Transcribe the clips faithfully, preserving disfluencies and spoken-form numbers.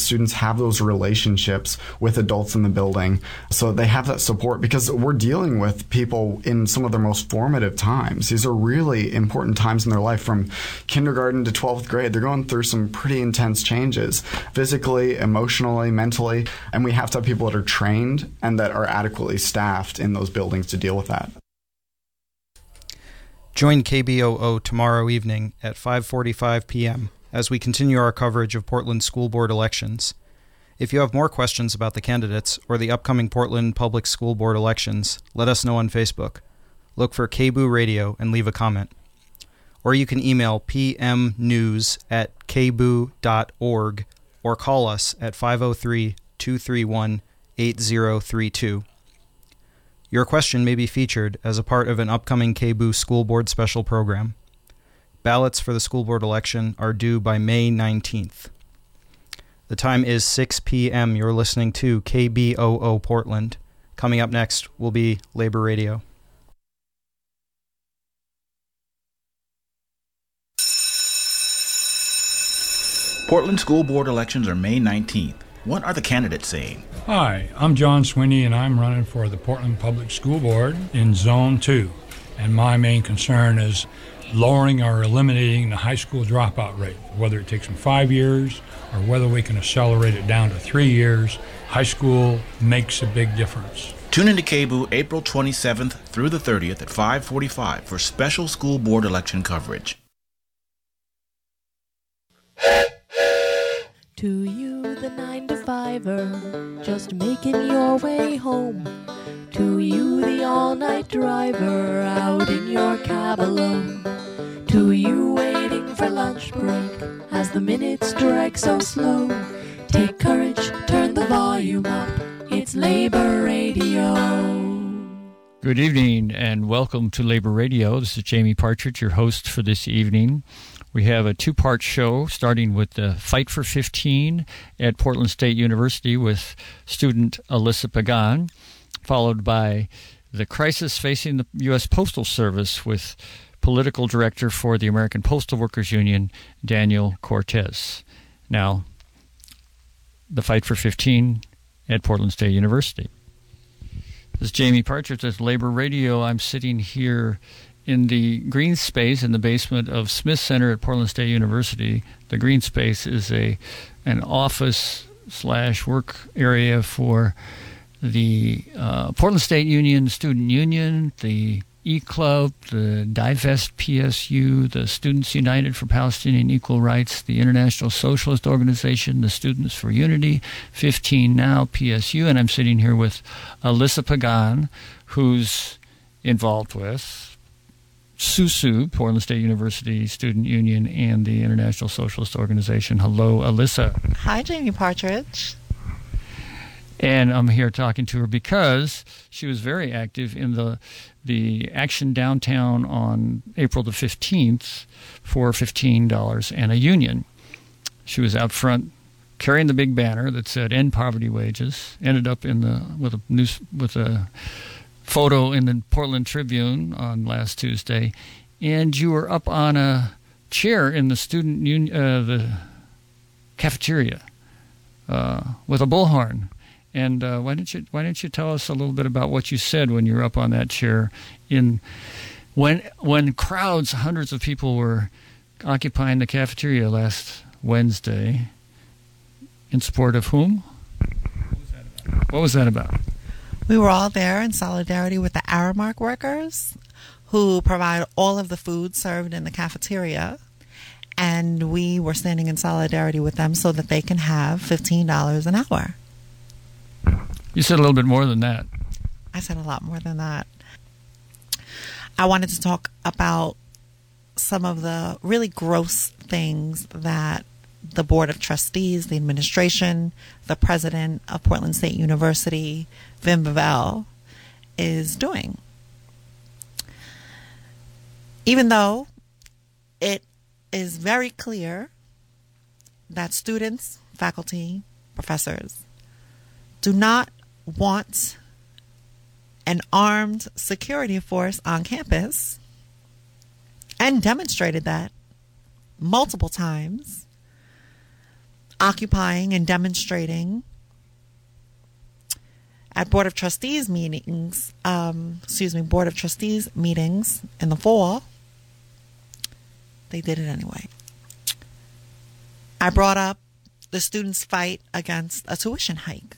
students have those relationships with adults in the building so they have that support, because we're dealing with people in some of their most formative times. These are really important times in their life, from kindergarten to twelfth grade. They're going through some pretty intense changes, physically, emotionally, mentally, and we have to have people that are trained and that are adequately staffed in those buildings to deal with that. Join K B O O tomorrow evening at five forty-five p.m. as we continue our coverage of Portland school board elections. If you have more questions about the candidates or the upcoming Portland Public School Board elections, let us know on Facebook. Look for K B O O Radio and leave a comment. Or you can email p m news at k b o o dot org or call us at five oh three, two three one, eight oh three two. Your question may be featured as a part of an upcoming K B O O School Board special program. Ballots for the school board election are due by May nineteenth. The time is six p.m. You're listening to K B O O Portland. Coming up next will be Labor Radio. Portland school board elections are May nineteenth. What are the candidates saying? Hi, I'm John Sweeney, and I'm running for the Portland Public School Board in Zone two. And my main concern is lowering or eliminating the high school dropout rate. Whether it takes them five years or whether we can accelerate it down to three years, high school makes a big difference. Tune into K B O O April twenty-seventh through the thirtieth at five forty-five for special school board election coverage. To you, the nine to fiver, just making your way home. To you, the all-night driver, out in your cab alone. To you, waiting for lunch break, as the minutes drag so slow. Take courage, turn the volume up, it's Labor Radio. Good evening and welcome to Labor Radio. This is Jamie Partridge, your host for this evening. We have a two-part show starting with the Fight for fifteen at Portland State University with student Alyssa Pagan, followed by the crisis facing the U S Postal Service with political director for the American Postal Workers Union, Daniel Cortez. Now, the Fight for fifteen at Portland State University. This is Jamie Partridge with Labor Radio. I'm sitting here in the green space in the basement of Smith Center at Portland State University. The green space is a an office slash work area for the uh, Portland State Union Student Union, the E-Club, the Divest P S U, the Students United for Palestinian Equal Rights, the International Socialist Organization, the Students for Unity, fifteen Now, P S U, and I'm sitting here with Alyssa Pagan, who's involved with S U S U, Portland State University Student Union, and the International Socialist Organization. Hello, Alyssa. Hi, Jamie Partridge. And I'm here talking to her because she was very active in the the action downtown on April the fifteenth for fifteen dollars and a union. She was out front carrying the big banner that said "End Poverty Wages." Ended up in the with a news with a photo in the Portland Tribune on last Tuesday, and you were up on a chair in the student union, uh, the cafeteria, uh, with a bullhorn. And uh, why didn't you why didn't you tell us a little bit about what you said when you were up on that chair in when when crowds, hundreds of people were occupying the cafeteria last Wednesday in support of whom? What was that about? What was that about? We were all there in solidarity with the Aramark workers who provide all of the food served in the cafeteria. And we were standing in solidarity with them so that they can have fifteen dollars an hour. You said a little bit more than that. I said a lot more than that. I wanted to talk about some of the really gross things that the Board of Trustees, the administration, the president of Portland State University, Vin Bevell, is doing. Even though it is very clear that students, faculty, professors do not want an armed security force on campus, and demonstrated that multiple times, occupying and demonstrating at Board of Trustees meetings, um, excuse me, Board of Trustees meetings in the fall. They did it anyway. I brought up the students' fight against a tuition hike.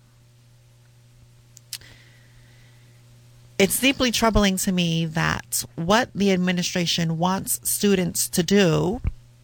It's deeply troubling to me that what the administration wants students to do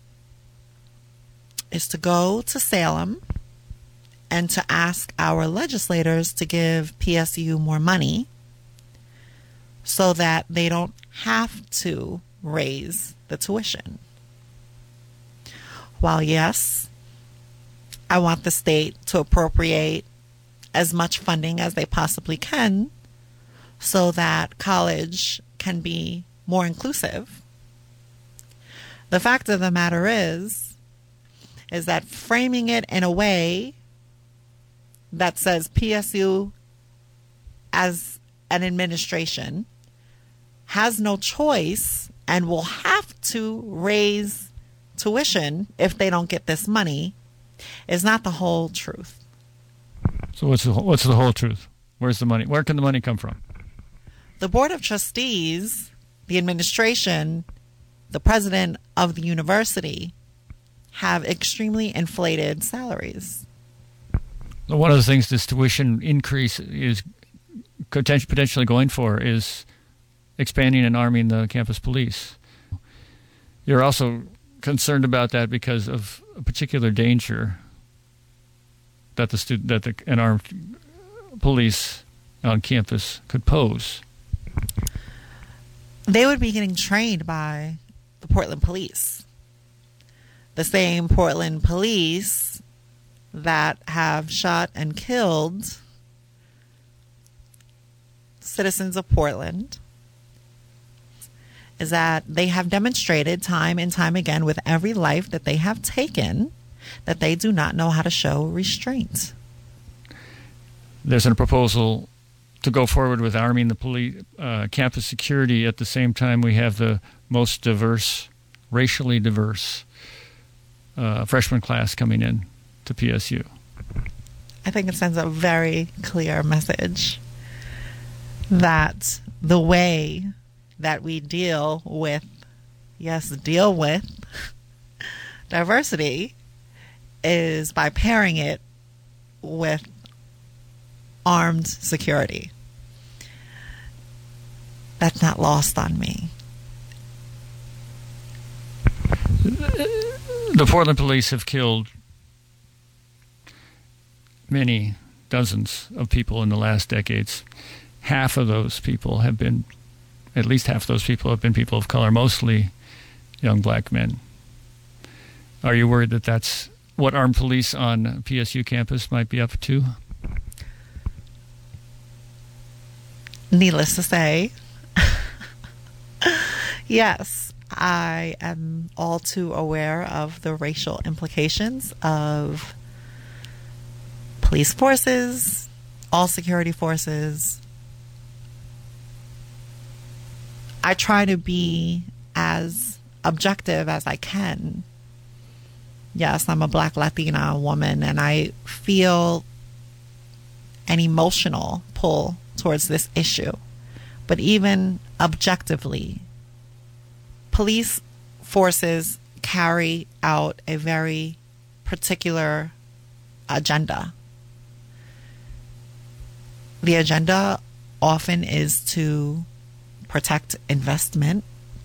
is to go to Salem and to ask our legislators to give P S U more money so that they don't have to raise the tuition. While yes, I want the state to appropriate as much funding as they possibly can so that college can be more inclusive, the fact of the matter is, is that framing it in a way that says P S U as an administration has no choice and will have to raise tuition if they don't get this money is not the whole truth. So what's the, what's the whole truth? Where's the money? Where can the money come from? The Board of Trustees, the administration, the president of the university have extremely inflated salaries. One of the things this tuition increase is potentially going for is expanding and arming the campus police. You're also concerned about that because of a particular danger that the student, that the, an armed police on campus could pose. They would be getting trained by the Portland police. The same Portland police that have shot and killed citizens of Portland, is that they have demonstrated time and time again with every life that they have taken that they do not know how to show restraint. There's a proposal to go forward with arming the police, uh, campus security at the same time we have the most diverse, racially diverse uh, freshman class coming in to P S U. I think it sends a very clear message that the way that we deal with, yes, deal with diversity is by pairing it with armed security. That's not lost on me. The Portland police have killed many dozens of people in the last decades. Half of those people have been, at least half of those people have been people of color, mostly young black men. Are you worried that that's what armed police on P S U campus might be up to? Needless to say, yes, I am all too aware of the racial implications of police forces, all security forces. I try to be as objective as I can. Yes, I'm a Black Latina woman, and I feel an emotional pull towards this issue. But even objectively, police forces carry out a very particular agenda. The agenda often is to protect investment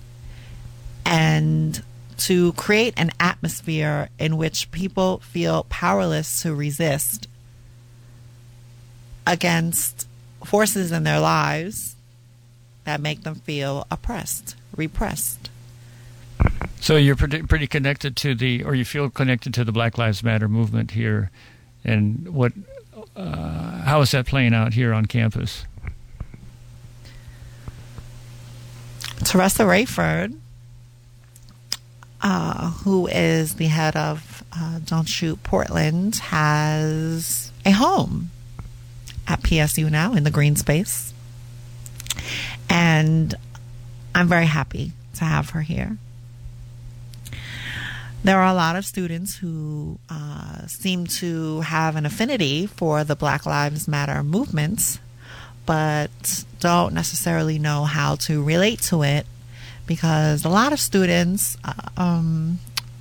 and to create an atmosphere in which people feel powerless to resist against forces in their lives that make them feel oppressed, repressed. So you're pretty, pretty connected to the, or you feel connected to the Black Lives Matter movement here, and what, uh, how is that playing out here on campus? Teresa Rayford, uh, who is the head of uh, Don't Shoot Portland, has a home at P S U now in the green space. And I'm very happy to have her here. There are a lot of students who uh, seem to have an affinity for the Black Lives Matter movements, but don't necessarily know how to relate to it, because a lot of students uh, um,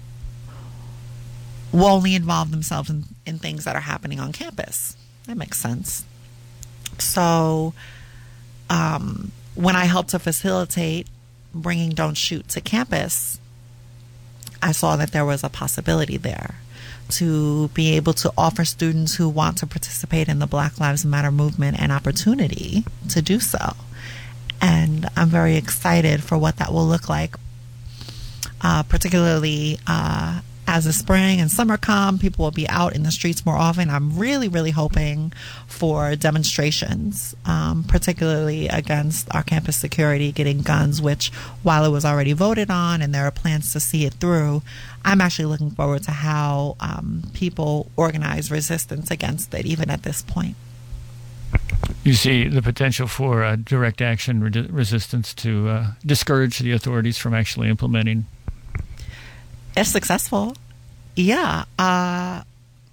will only involve themselves in, in things that are happening on campus. That makes sense. So um, when I helped to facilitate bringing Don't Shoot to campus, I saw that there was a possibility there to be able to offer students who want to participate in the Black Lives Matter movement an opportunity to do so. And I'm very excited for what that will look like, uh, particularly uh, as the spring and summer come. People will be out in the streets more often. I'm really, really hoping for demonstrations, um, particularly against our campus security getting guns, which, while it was already voted on and there are plans to see it through, I'm actually looking forward to how um, people organize resistance against it, even at this point. You see the potential for uh, direct action re- resistance to uh, discourage the authorities from actually implementing? If successful, yeah. Uh,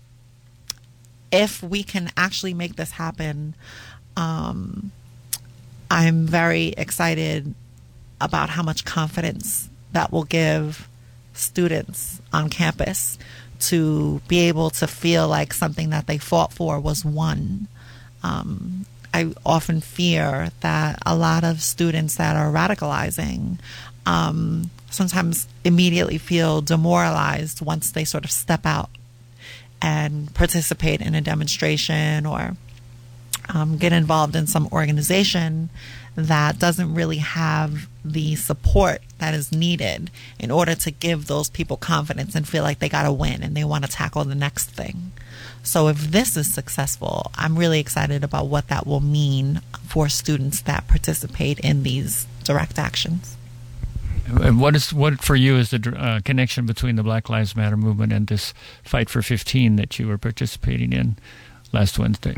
if we can actually make this happen, um, I'm very excited about how much confidence that will give students on campus to be able to feel like something that they fought for was won. Um, I often fear that a lot of students that are radicalizing um, sometimes immediately feel demoralized once they sort of step out and participate in a demonstration or um, get involved in some organization that doesn't really have the support that is needed in order to give those people confidence and feel like they got to win and they want to tackle the next thing. So if this is successful, I'm really excited about what that will mean for students that participate in these direct actions. And what is what for you is the uh, connection between the Black Lives Matter movement and this Fight for fifteen that you were participating in last Wednesday?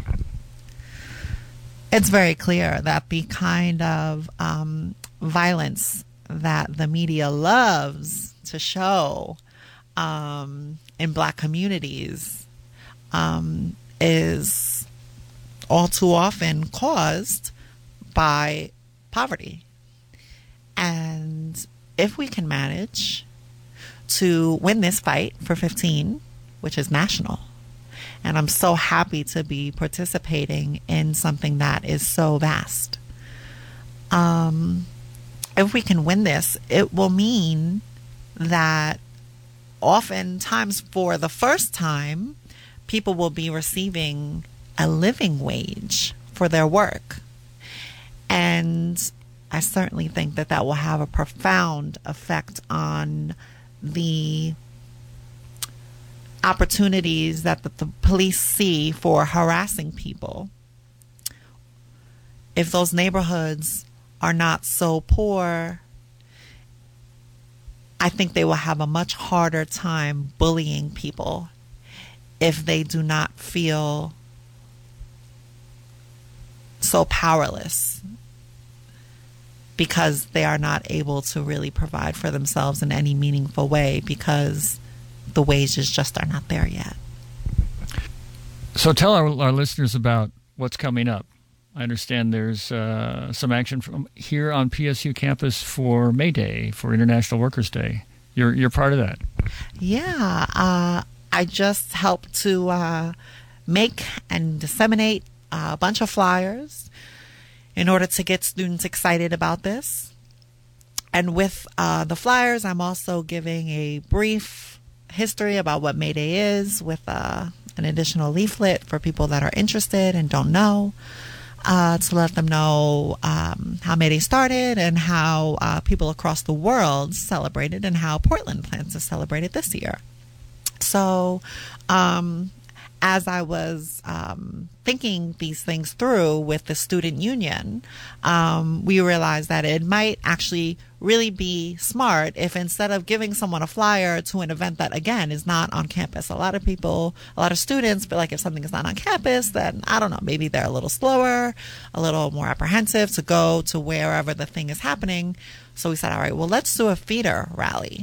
It's very clear that the kind of um, violence that the media loves to show um, in Black communities um, is all too often caused by poverty. And if we can manage to win this fight for fifteen, which is national, and I'm so happy to be participating in something that is so vast. Um, if we can win this, it will mean that oftentimes for the first time, people will be receiving a living wage for their work. And I certainly think that that will have a profound effect on the opportunities that the, the police see for harassing people. If those neighborhoods are not so poor, I think they will have a much harder time bullying people if they do not feel so powerless because they are not able to really provide for themselves in any meaningful way because the wages just are not there yet. So tell our, our listeners about what's coming up. I understand there's uh, some action from here on P S U campus for May Day, for International Workers' Day. You're you're part of that. Yeah, uh, I just helped to uh, make and disseminate a bunch of flyers in order to get students excited about this. And with uh, the flyers, I'm also giving a brief history about what May Day is with uh, an additional leaflet for people that are interested and don't know, uh, to let them know um, how May Day started and how uh, people across the world celebrated and how Portland plans to celebrate it this year. So um, as I was um, thinking these things through with the student union, um, we realized that it might actually really be smart if instead of giving someone a flyer to an event that, again, is not on campus. A lot of people, a lot of students feel like if something is not on campus, then, I don't know, maybe they're a little slower, a little more apprehensive to go to wherever the thing is happening. So we said, all right, well, let's do a feeder rally.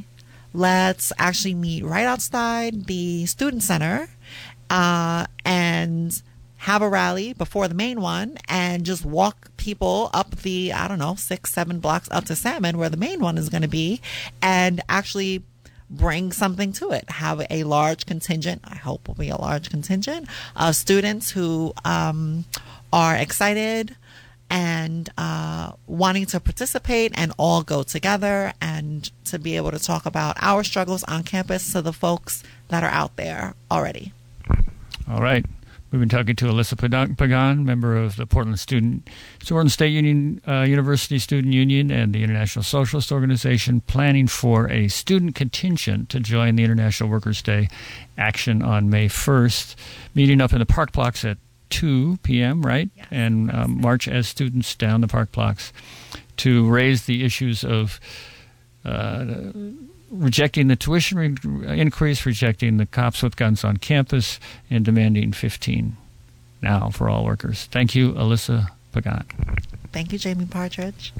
let's actually meet right outside the student center uh, and have a rally before the main one and just walk people up the, I don't know, six, seven blocks up to Salmon where the main one is going to be, and actually bring something to it. Have a large contingent, I hope will be a large contingent, of students who um, are excited and uh, wanting to participate and all go together and to be able to talk about our struggles on campus to the folks that are out there already. All right. We've been talking to Alyssa Pagan, member of the Portland Student, Portland State Union uh, University Student Union and the International Socialist Organization, planning for a student contingent to join the International Workers' Day action on May first, meeting up in the park blocks at two p.m., right? Yes. And um, march as students down the park blocks to raise the issues of uh, rejecting the tuition re- increase, rejecting the cops with guns on campus, and demanding fifteen now for all workers. Thank you, Alyssa Pagan. Thank you, Jamie Partridge.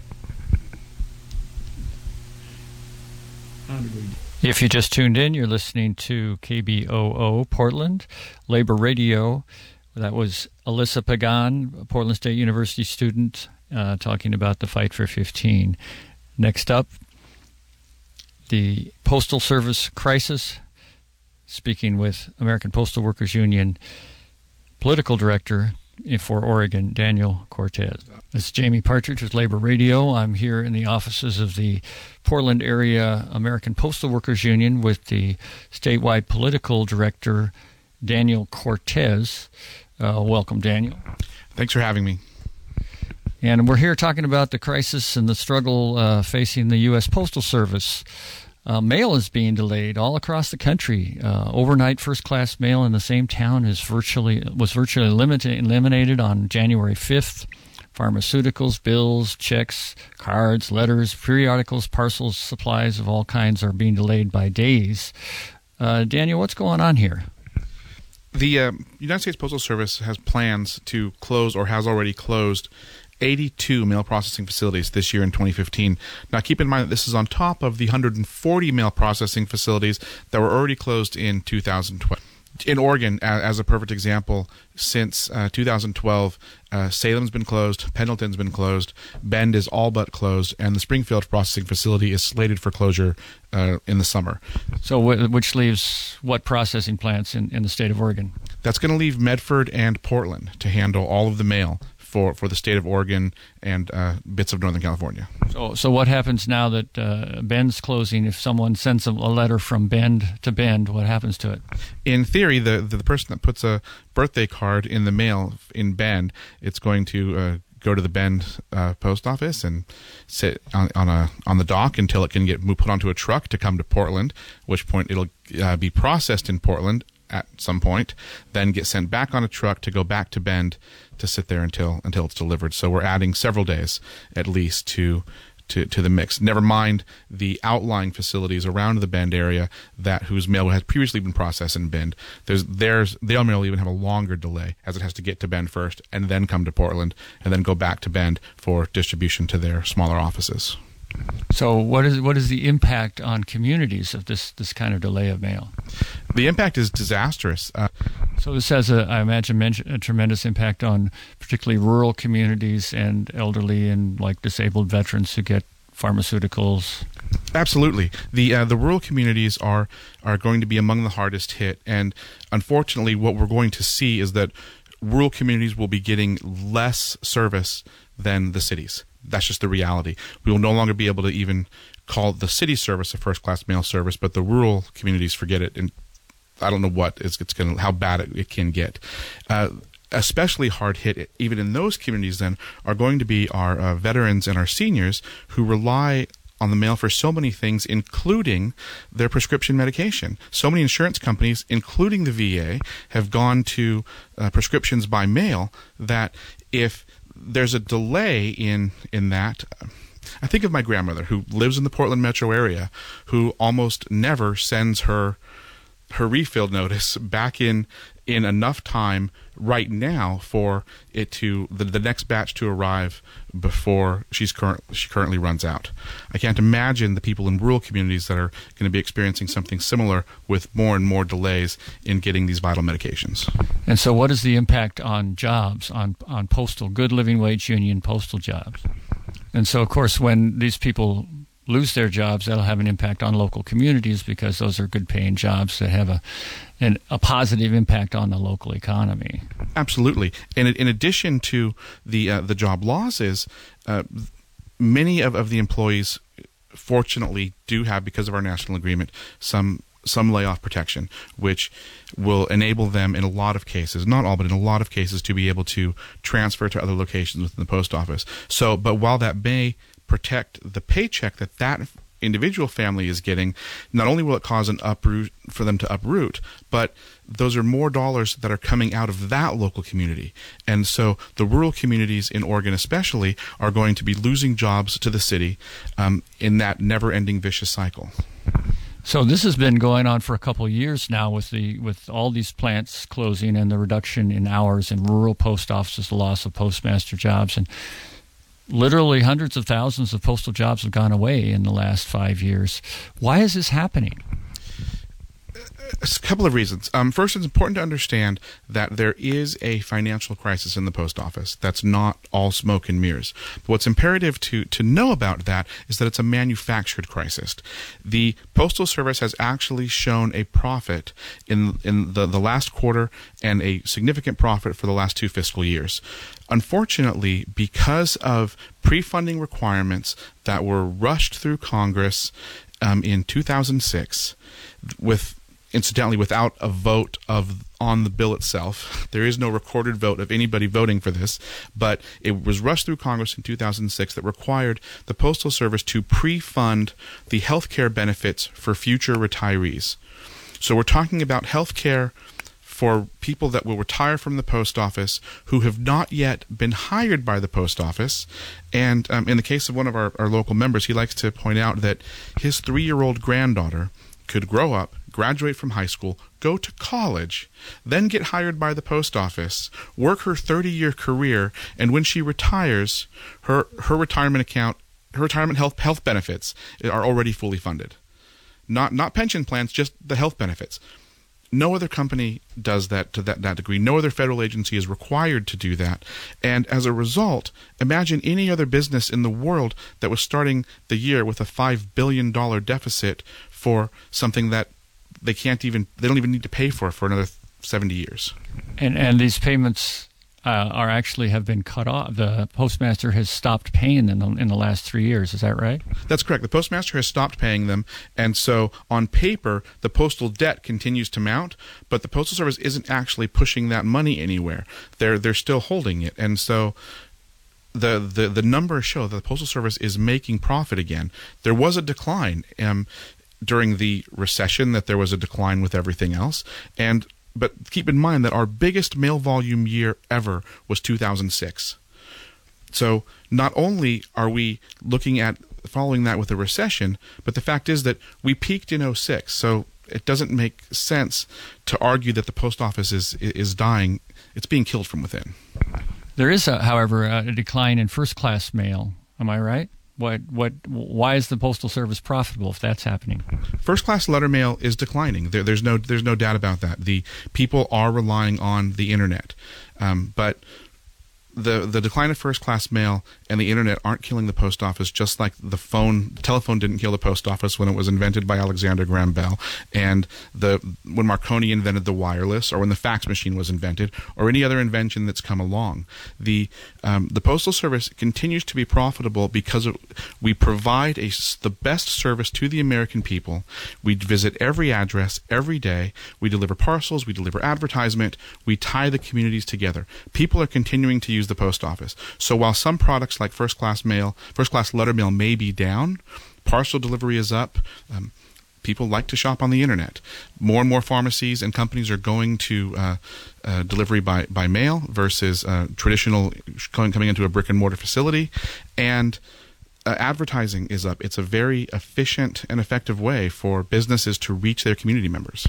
If you just tuned in, you're listening to K B O O Portland, Labor Radio. That was Alyssa Pagan, a Portland State University student, uh, talking about the fight for fifteen. Next up, the Postal Service crisis, speaking with American Postal Workers Union political director for Oregon, Daniel Cortez. This is Jamie Partridge with Labor Radio. I'm here in the offices of the Portland area American Postal Workers Union with the statewide political director, Daniel Cortez. Uh, welcome, Daniel. Thanks for having me. And we're here talking about the crisis and the struggle uh, facing the U S Postal Service. Uh, mail is being delayed all across the country. Uh, overnight first-class mail in the same town is virtually was virtually limited, eliminated on January fifth. Pharmaceuticals, bills, checks, cards, letters, periodicals, parcels, supplies of all kinds are being delayed by days. Uh, Daniel, what's going on here? The uh, United States Postal Service has plans to close or has already closed eighty-two mail processing facilities this year in twenty fifteen. Now, keep in mind that this is on top of the one hundred forty mail processing facilities that were already closed in two thousand twelve. In Oregon, as a perfect example, since uh, two thousand twelve, uh, Salem's been closed, Pendleton's been closed, Bend is all but closed, and the Springfield processing facility is slated for closure uh, in the summer. So w- which leaves what processing plants in, in the state of Oregon? That's going to leave Medford and Portland to handle all of the mail for, for the state of Oregon and uh, bits of Northern California. So so what happens now that uh, Bend's closing? If someone sends a letter from Bend to Bend, what happens to it? In theory, the, the, the person that puts a birthday card in the mail in Bend, it's going to uh, go to the Bend uh, post office and sit on, on a on the dock until it can get put onto a truck to come to Portland, at which point it'll uh, be processed in Portland at some point, then get sent back on a truck to go back to Bend to sit there until until it's delivered. So we're adding several days at least to to, to the mix. Never mind the outlying facilities around the Bend area that whose mail has previously been processed in Bend. There's there's their mail will even have a longer delay as it has to get to Bend first and then come to Portland and then go back to Bend for distribution to their smaller offices. So what is what is the impact on communities of this, this kind of delay of mail? The impact is disastrous. Uh, so this has, a, I imagine, a tremendous impact on particularly rural communities and elderly and like disabled veterans who get pharmaceuticals. Absolutely. The uh, the rural communities are are going to be among the hardest hit, and unfortunately what we're going to see is that rural communities will be getting less service than the cities. That's just the reality. We will no longer be able to even call the city service a first-class mail service, but the rural communities, forget it. And I don't know what it's, it's going to, how bad it, it can get. Uh, especially hard hit, even in those communities, then, are going to be our uh, veterans and our seniors who rely on the mail for so many things, including their prescription medication. So many insurance companies, including the V A, have gone to uh, prescriptions by mail that if there's a delay in in that. I think of my grandmother who lives in the Portland metro area, who almost never sends her her refill notice back in in enough time right now for it to the, the next batch to arrive before she's current she currently runs out. I can't imagine the people in rural communities that are going to be experiencing something similar with more and more delays in getting these vital medications. And so what is the impact on jobs, on, on postal, good living wage union postal jobs? And so, of course, when these people lose their jobs, that'll have an impact on local communities because those are good-paying jobs that have a an, a positive impact on the local economy. Absolutely. And in addition to the uh, the job losses, uh, many of, of the employees, fortunately, do have, because of our national agreement, some some layoff protection, which will enable them in a lot of cases, not all, but in a lot of cases, to be able to transfer to other locations within the post office. So, but while that may protect the paycheck that that individual family is getting, not only will it cause an uproot for them to uproot, but those are more dollars that are coming out of that local community. And so the rural communities in Oregon especially are going to be losing jobs to the city um, in that never-ending vicious cycle. So this has been going on for a couple of years now with the with all these plants closing and the reduction in hours in rural post offices, the loss of postmaster jobs, and literally hundreds of thousands of postal jobs have gone away in the last five years. Why is this happening? A couple of reasons. Um, first, it's important to understand that there is a financial crisis in the post office. That's not all smoke and mirrors. But what's imperative to, to know about that is that it's a manufactured crisis. The Postal Service has actually shown a profit in in the, the last quarter and a significant profit for the last two fiscal years. Unfortunately, because of pre-funding requirements that were rushed through Congress um, in two thousand six, with incidentally, without a vote of on the bill itself. There is no recorded vote of anybody voting for this, but it was rushed through Congress in two thousand six that required the Postal Service to pre-fund the health care benefits for future retirees. So we're talking about health care for people that will retire from the post office who have not yet been hired by the post office. And um, in the case of one of our, our local members, he likes to point out that his three-year-old granddaughter could grow up, graduate from high school, go to college, then get hired by the post office, work her thirty-year career, and when she retires, her her retirement account, her retirement health health benefits are already fully funded. Not not pension plans, just the health benefits. No other company does that to that, that degree. No other federal agency is required to do that. And as a result, imagine any other business in the world that was starting the year with a five billion dollars deficit for something that they can't even, they don't even need to pay for for another seventy years. And and these payments uh, are actually have been cut off. The postmaster has stopped paying them in the last three years. Is that right? That's correct. The postmaster has stopped paying them, and so on paper, the postal debt continues to mount, but the Postal Service isn't actually pushing that money anywhere. They're they're still holding it, and so the the the numbers show that the Postal Service is making profit again. There was a decline um, during the recession, that there was a decline with everything else, and but keep in mind that our biggest mail volume year ever was two thousand six. So not only are we looking at following that with a recession, but the fact is that we peaked in oh six. So it doesn't make sense to argue that the post office is is dying. It's being killed from within. There is, a, however, a decline in first-class mail. Am I right? What what? Why is the Postal Service profitable if that's happening? First-class letter mail is declining. There, there's no there's no doubt about that. The people are relying on the internet, um, but the the decline of first-class mail and the internet aren't killing the post office, just like the phone, the telephone didn't kill the post office when it was invented by Alexander Graham Bell, and the when Marconi invented the wireless, or when the fax machine was invented, or any other invention that's come along. The um, the Postal Service continues to be profitable because of, we provide a, the best service to the American people. We visit every address every day. We deliver parcels. We deliver advertisement. We tie the communities together. People are continuing to use the post office. So while some products like first-class mail, first-class letter mail may be down, parcel delivery is up. Um, people like to shop on the internet. More and more pharmacies and companies are going to uh, uh, delivery by, by mail versus uh, traditional going, coming into a brick-and-mortar facility. And uh, advertising is up. It's a very efficient and effective way for businesses to reach their community members.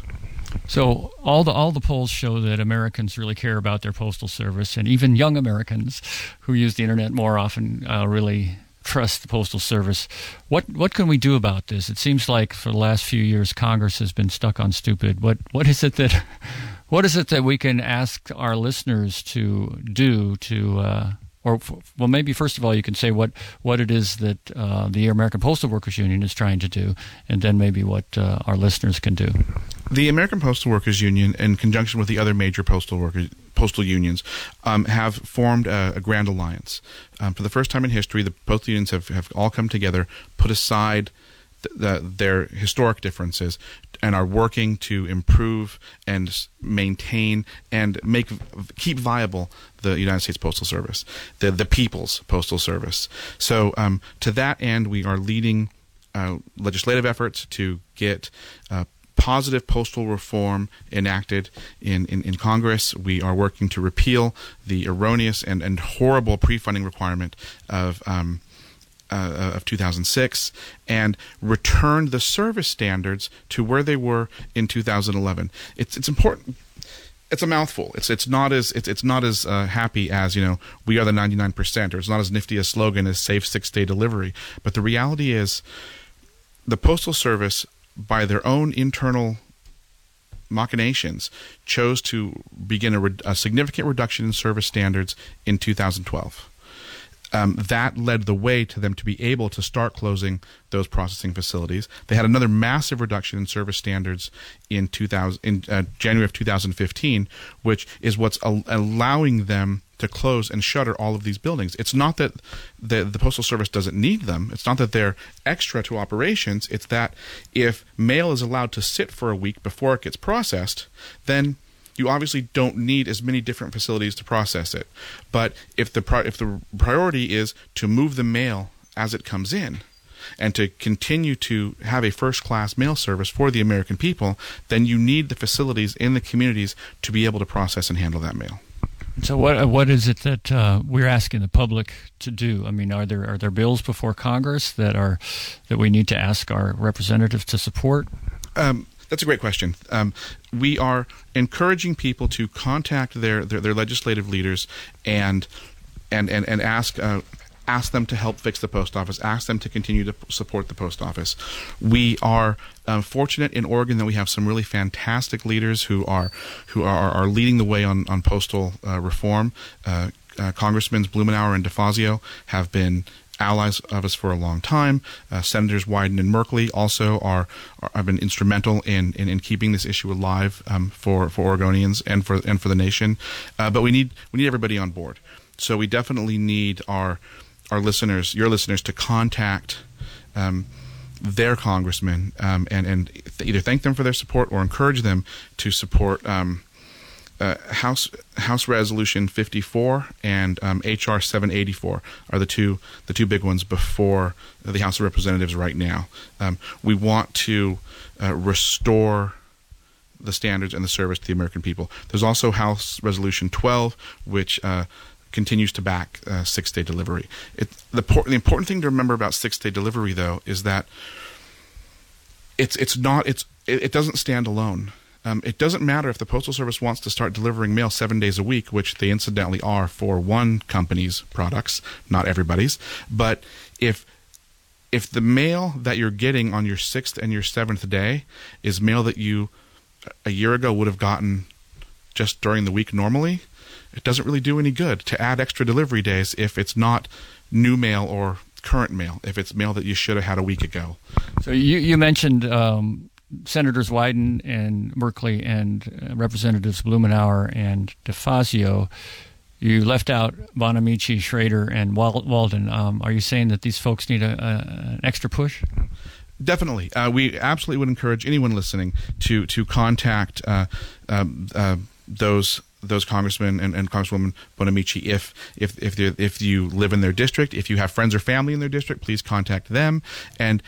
So all the all the polls show that Americans really care about their postal service, and even young Americans who use the internet more often uh, really trust the postal service. What what can we do about this? It seems like for the last few years Congress has been stuck on stupid. What what is it that what is it that we can ask our listeners to do to uh, or well, maybe first of all you can say what, what it is that uh, the American Postal Workers Union is trying to do, and then maybe what uh, our listeners can do. The American Postal Workers Union, in conjunction with the other major postal workers, postal unions, um, have formed a, a grand alliance. Um, for the first time in history, the postal unions have, have all come together, put aside th- the, their historic differences, and are working to improve and maintain and make keep viable the United States Postal Service, the the people's postal service. So um, to that end, we are leading uh, legislative efforts to get uh, positive postal reform enacted in, in, in Congress. We are working to repeal the erroneous and, and horrible pre-funding requirement of um, Uh, of two thousand six and return the service standards to where they were in two thousand eleven. It's it's important. It's a mouthful. It's it's not as it's it's not as uh, happy as, you know, we are the ninety-nine percent, or it's not as nifty a slogan as safe six-day delivery. But the reality is, the Postal Service, by their own internal machinations, chose to begin a, re- a significant reduction in service standards in two thousand twelve. Um, that led the way to them to be able to start closing those processing facilities. They had another massive reduction in service standards in two thousand, in uh, January of two thousand fifteen, which is what's al- allowing them to close and shutter all of these buildings. It's not that the, the Postal Service doesn't need them. It's not that they're extra to operations. It's that if mail is allowed to sit for a week before it gets processed, then you obviously don't need as many different facilities to process it. But if the pri- if the priority is to move the mail as it comes in and to continue to have a first-class mail service for the American people, then you need the facilities in the communities to be able to process and handle that mail. So what what is it that uh, we're asking the public to do? I mean, are there are there bills before Congress that are that we need to ask our representatives to support? Um, That's a great question. Um, we are encouraging people to contact their, their, their legislative leaders and and and, and ask uh, ask them to help fix the post office. Ask them to continue to support the post office. We are uh, fortunate in Oregon that we have some really fantastic leaders who are who are, are leading the way on on postal uh, reform. Uh, uh, Congressmen Blumenauer and DeFazio have been allies of us for a long time. Uh, Senators Wyden and Merkley also are, are have been instrumental in, in, in keeping this issue alive um, for, for Oregonians and for and for the nation. Uh, but we need we need everybody on board. So we definitely need our our listeners, your listeners, to contact um, their congressmen um, and and th- either thank them for their support or encourage them to support. Um, Uh, House House Resolution fifty-four and um, H R seven eighty-four are the two the two big ones before the House of Representatives right now. Um, we want to uh, restore the standards and the service to the American people. There's also House Resolution twelve, which uh, continues to back uh, six-day delivery. It, the, por- the important thing to remember about six-day delivery, though, is that it's it's not it's it, it doesn't stand alone. Um, it doesn't matter if the Postal Service wants to start delivering mail seven days a week, which they incidentally are for one company's products, not everybody's. But if if the mail that you're getting on your sixth and your seventh day is mail that you a year ago would have gotten just during the week normally, it doesn't really do any good to add extra delivery days if it's not new mail or current mail, if it's mail that you should have had a week ago. So you, you mentioned um Senators Wyden and Merkley and uh, Representatives Blumenauer and DeFazio. You left out Bonamici, Schrader, and Wal- Walden. Um, are you saying that these folks need a, a, an extra push? Definitely. Uh, we absolutely would encourage anyone listening to to contact uh, um, uh, those those congressmen and, and Congresswoman Bonamici if if if if you live in their district, if you have friends or family in their district, please contact them. And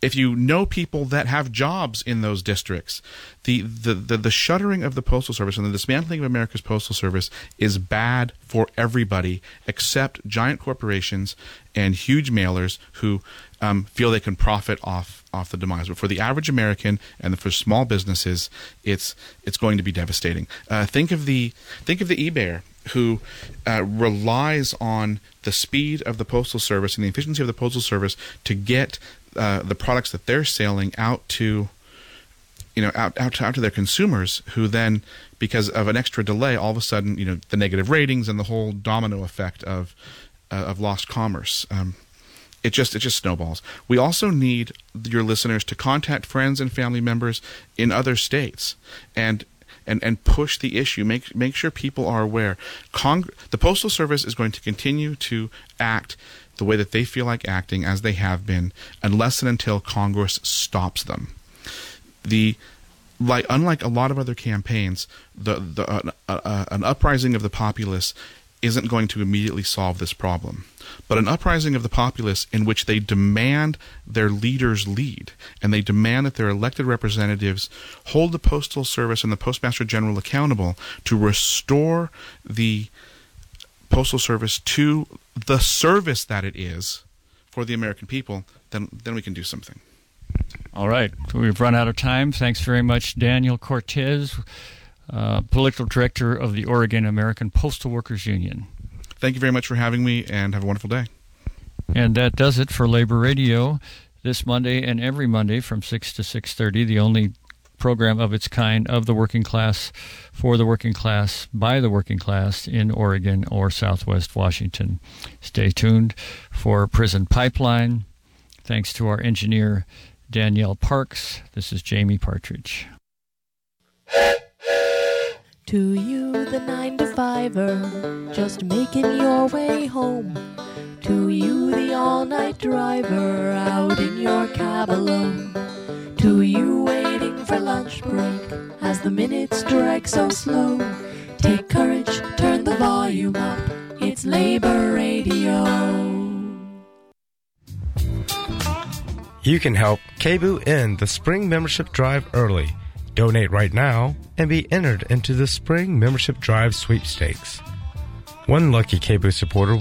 if you know people that have jobs in those districts, the, the, the, the shuttering of the Postal Service and the dismantling of America's Postal Service is bad for everybody except giant corporations and huge mailers who um, feel they can profit off off the demise. But for the average American and for small businesses, it's it's going to be devastating. Uh, think of the think of the eBayer who uh, relies on the speed of the Postal Service and the efficiency of the Postal Service to get uh, the products that they're selling out to, you know, out, out, to, out to their consumers, who then, because of an extra delay, all of a sudden, you know, the negative ratings and the whole domino effect of uh, of lost commerce. Um, it just it just snowballs. We also need your listeners to contact friends and family members in other states and and and push the issue. Make make sure people are aware. Cong- the Postal Service is going to continue to act the way that they feel like acting, as they have been, unless and until Congress stops them. The like unlike a lot of other campaigns, the the uh, uh, an uprising of the populace isn't going to immediately solve this problem. But an uprising of the populace in which they demand their leaders lead, and they demand that their elected representatives hold the Postal Service and the Postmaster General accountable to restore the Postal Service to the service that it is for the American people, then then we can do something. All right. We've run out of time. Thanks very much, Daniel Cortez, uh, Political Director of the Oregon American Postal Workers Union. Thank you very much for having me, and have a wonderful day. And that does it for Labor Radio this Monday and every Monday from six to six thirty, the only program of its kind of the working class, for the working class, by the working class in Oregon or Southwest Washington. Stay tuned for Prison Pipeline. Thanks to our engineer, Danielle Parks. This is Jamie Partridge. To you, the nine to fiver, just making your way home. To you, the all-night driver, out in your cab alone. To you, waiting for lunch break, as the minutes drag so slow. Take courage, turn the volume up, it's Labor Radio. You can help K B U end the spring membership drive early. Donate right now and be entered into the spring membership drive sweepstakes. One lucky K B U supporter